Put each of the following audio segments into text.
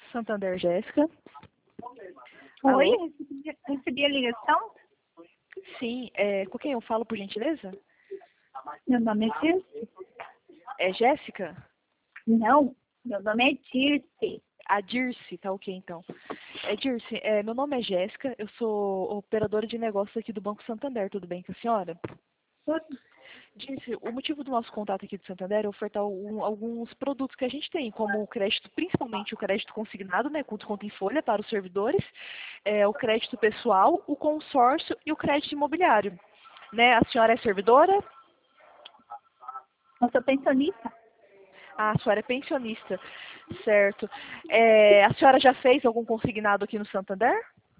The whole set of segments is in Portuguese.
Santander, Jéssica. Oi, Alô? recebi a ligação. Sim, com quem eu falo, por gentileza? Meu nome é Dirce. É Jéssica? Não, meu nome é Dirce. A Dirce, tá ok então. Dirce, meu nome é Jéssica, eu sou operadora de negócios aqui do Banco Santander, tudo bem com a senhora? Dirce, o motivo do nosso contato aqui do Santander é ofertar alguns produtos que a gente tem, como o crédito, principalmente o crédito consignado, né, com desconto em folha para os servidores, o crédito pessoal, o consórcio e o crédito imobiliário. Né? A senhora é servidora? Eu sou pensionista. Ah, a senhora é pensionista, certo. A senhora já fez algum consignado aqui no Santander?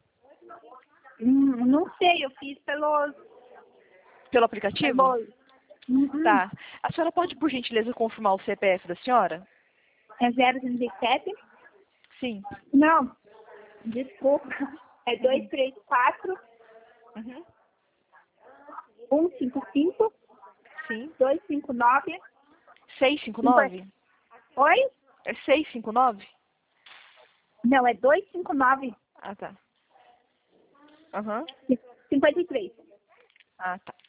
Não sei, eu fiz Pelo aplicativo? Uhum. Tá. A senhora pode, por gentileza, confirmar o CPF da senhora? É 037? Sim. Não, desculpa. É 234 Uhum. 155 Sim. 259 659? Oi? É 659? Não, é 259 Ah, tá. Aham. 53. Ah, tá.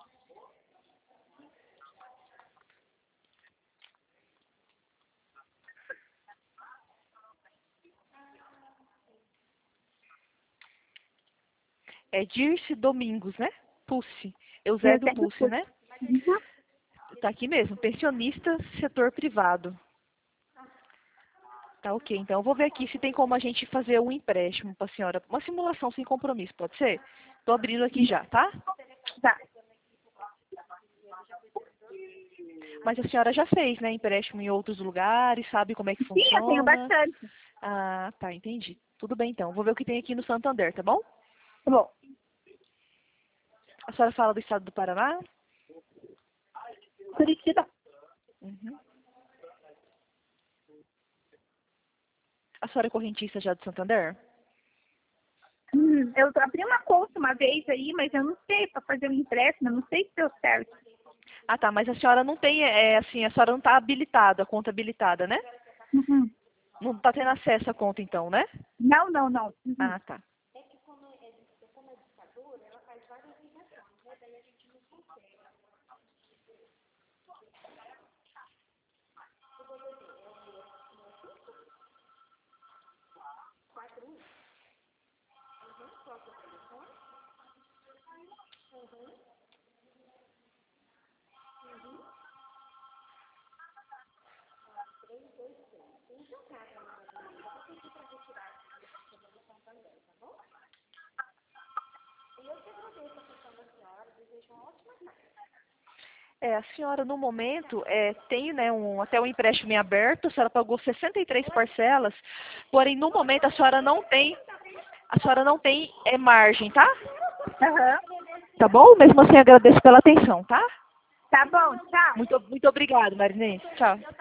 É Dirce Domingos, né? Pulse. Eusébio Pulse, né? Uhum. Tá aqui mesmo. Pensionista, setor privado. Tá ok. Então eu vou ver aqui se tem como a gente fazer um empréstimo para a senhora. Uma simulação sem compromisso, pode ser? Tô abrindo aqui já, tá? Tá. Mas a senhora já fez, né? Empréstimo em outros lugares, sabe como é que Sim, eu tenho funciona? bastante. Ah, tá, entendi. Tudo bem então. Vou ver o que tem aqui no Santander, tá bom? Tá bom. A senhora fala do estado do Paraná? Curitiba. Uhum. A senhora é correntista já do Santander? Eu abri uma conta uma vez aí, mas eu não sei, para fazer um empréstimo, eu não sei se deu certo. Ah, tá, mas a senhora não tem, assim, a senhora não tá habilitada, a conta habilitada, né? Uhum. Não tá tendo acesso à conta então, né? Não, não, não. Uhum. Ah, tá. A senhora, no momento, tem, né, até um empréstimo em aberto, a senhora pagou 63 parcelas, porém, no momento, a senhora não tem margem, tá? Aham. Tá bom? Mesmo assim, agradeço pela atenção, tá? Tá bom, tchau. Muito obrigado, Marinês. Tchau.